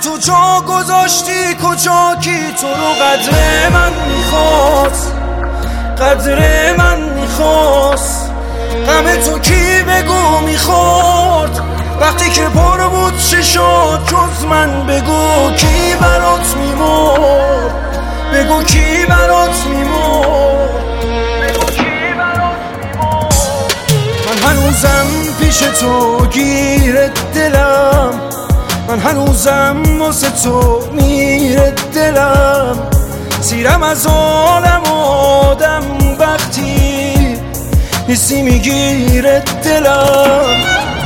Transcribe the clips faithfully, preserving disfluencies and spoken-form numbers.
تو جا گذاشتی کجا کی تو رو قدر من میخواست، قدر من میخواست. غم تو کی بگو میخورد وقتی که پر بود چی شد جز من؟ بگو کی برات میمرد، بگو کی برات میمرد، بگو کی برات میمرد. من هنوزم پیش تو گیره دلم، من هنوزم واسه تو میره دلم. سیرم از عالم آدم وقتی نیستی میگیره دلم.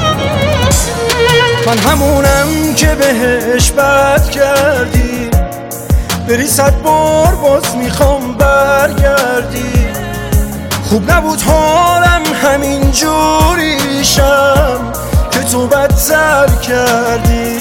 من همونم که بهش بد کردی، بری صد بار باز میخوام برگردی. خوب نبود حالم همین جوریشم که تو بدتر کردی.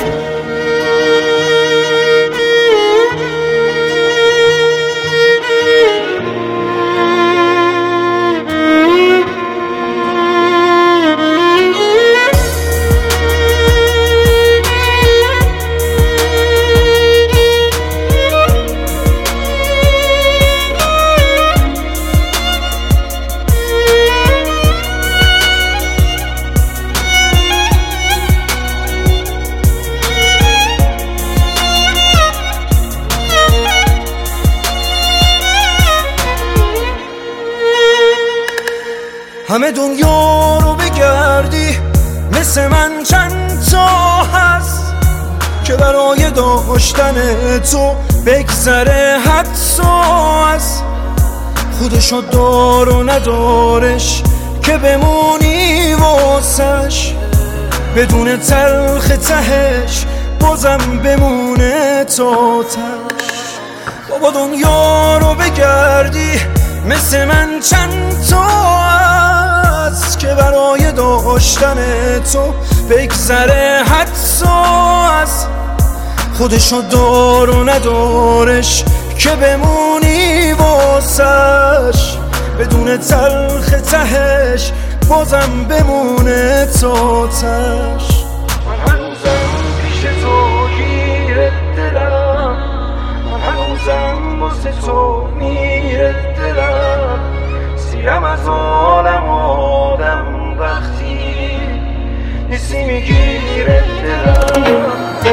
همه دنیا رو بگردی مثل من چند تا هست که برای داشتن تو بگذره حتی از خودشو دار و ندارش که بمونی واسش بدون تلخ تهش بازم بمونه تا تش. بابا دنیا رو بگردی مثل من چند تا هست که برای داشتن تو بگذره حتی از خودشو دار و ندارش که بمونی واسش بدون تلخ تهش بازم بمونه تا تش. من هنوزم پیش تو گیره دلم، من هنوزم واسه تو میره دلم. سیرم از عالم آدم وقتی نیستی میگیره دلم.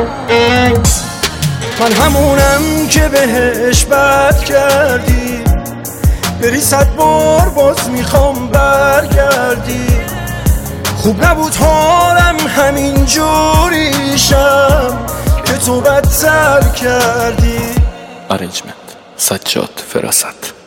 من همونم که بهش بد کردی، بری صد بار باز میخوام برگردی. خوب نبود حالم همین جوریشم که تو بدتر کردی. ارنجمنت سجاد فراست.